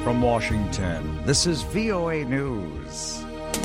from Washington, this is VOA News.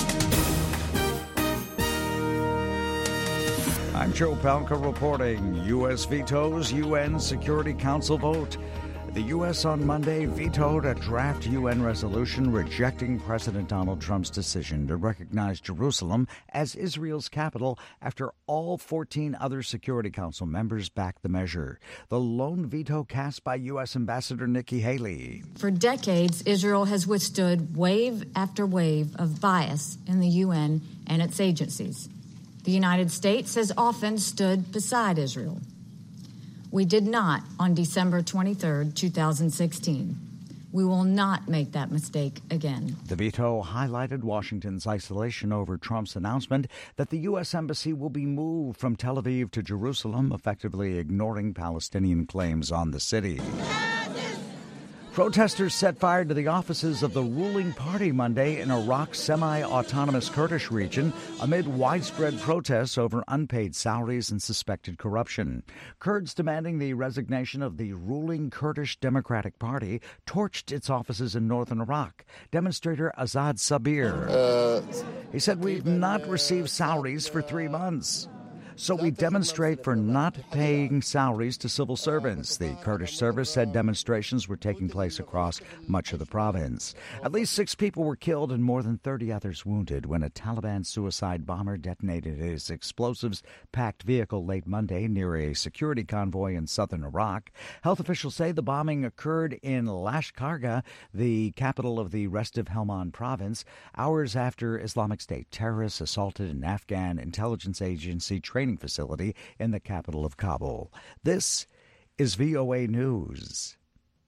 I'm Joe Palca reporting. U.S. vetoes UN Security Council vote. The U.S. on Monday vetoed a draft UN resolution rejecting President Donald Trump's decision to recognize Jerusalem as Israel's capital after all 14 other Security Council members backed the measure. The lone veto cast by U.S. Ambassador Nikki Haley. For decades, Israel has withstood wave after wave of bias in the UN and its agencies. The United States has often stood beside Israel. We did not on December 23, 2016. We will not make that mistake again. The veto highlighted Washington's isolation over Trump's announcement that the U.S. Embassy will be moved from Tel Aviv to Jerusalem, effectively ignoring Palestinian claims on the city. Protesters set fire to the offices of the ruling party Monday in Iraq's semi-autonomous Kurdish region amid widespread protests over unpaid salaries and suspected corruption. Kurds demanding the resignation of the ruling Kurdish Democratic Party torched its offices in northern Iraq. Demonstrator Azad Sabir. He said, "We've not received salaries for 3 months. So we demonstrate for not paying salaries to civil servants." The Kurdish service said demonstrations were taking place across much of the province. At least 6 people were killed and more than 30 others wounded when a Taliban suicide bomber detonated his explosives-packed vehicle late Monday near a security convoy in southern Iraq. Health officials say the bombing occurred in Lashkargah, the capital of the Restiv Helmand province, hours after Islamic State terrorists assaulted an Afghan intelligence agency training facility in the capital of Kabul. This is VOA News.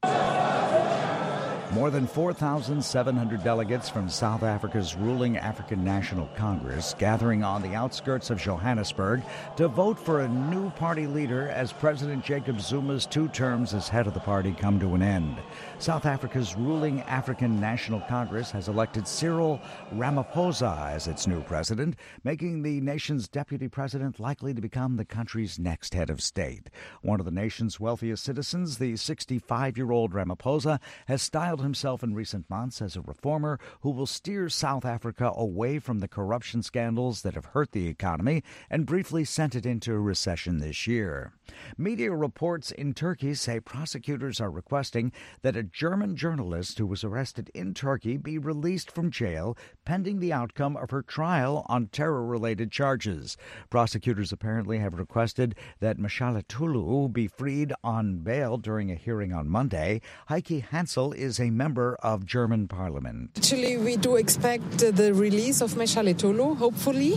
More than 4,700 delegates from South Africa's ruling African National Congress gathering on the outskirts of Johannesburg to vote for a new party leader as President Jacob Zuma's 2 terms as head of the party come to an end. South Africa's ruling African National Congress has elected Cyril Ramaphosa as its new president, making the nation's deputy president likely to become the country's next head of state. One of the nation's wealthiest citizens, the 65-year-old Ramaphosa, has styled himself in recent months as a reformer who will steer South Africa away from the corruption scandals that have hurt the economy and briefly sent it into a recession this year. Media reports in Turkey say prosecutors are requesting that a German journalist who was arrested in Turkey be released from jail pending the outcome of her trial on terror-related charges. Prosecutors apparently have requested that Meshalet Tulu be freed on bail during a hearing on Monday. Heike Hansel is a member of German parliament. Actually, we do expect the release of Meshalet Tulu, hopefully.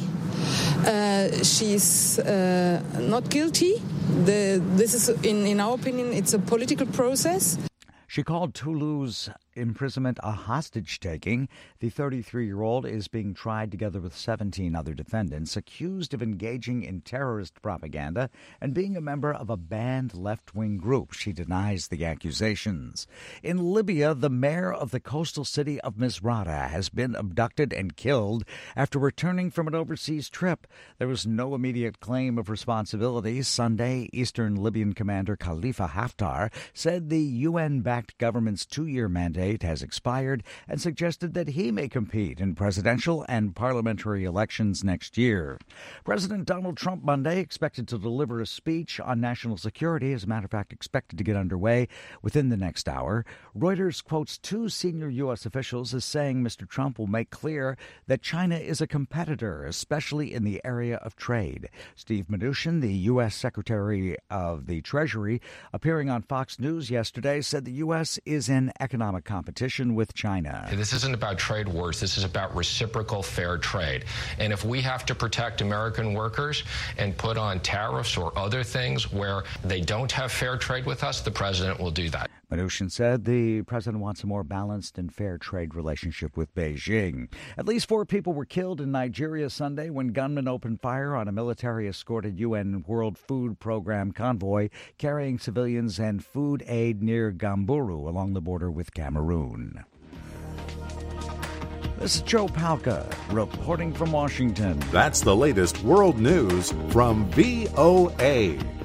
She's not guilty. This is, in our opinion, it's a political process. She called Tulu's imprisonment a hostage-taking. The 33-year-old is being tried together with 17 other defendants accused of engaging in terrorist propaganda and being a member of a banned left-wing group. She denies the accusations. In Libya, the mayor of the coastal city of Misrata has been abducted and killed after returning from an overseas trip. There was no immediate claim of responsibility. Sunday, Eastern Libyan commander Khalifa Haftar said the UN-backed government's 2-year mandate has expired and suggested that he may compete in presidential and parliamentary elections next year. President Donald Trump Monday expected to deliver a speech on national security, as a matter of fact, expected to get underway within the next hour. Reuters quotes 2 senior U.S. officials as saying Mr. Trump will make clear that China is a competitor, especially in the area of trade. Steve Mnuchin, the U.S. Secretary of the Treasury, appearing on Fox News yesterday, said the U.S. is in economic competition with China. This isn't about trade wars. This is about reciprocal fair trade. And if we have to protect American workers and put on tariffs or other things where they don't have fair trade with us, the president will do that. Mnuchin said the president wants a more balanced and fair trade relationship with Beijing. At least 4 people were killed in Nigeria Sunday when gunmen opened fire on a military-escorted UN World Food Program convoy carrying civilians and food aid near Gamburu along the border with Cameroon. This is Joe Palca reporting from Washington. That's the latest world news from VOA.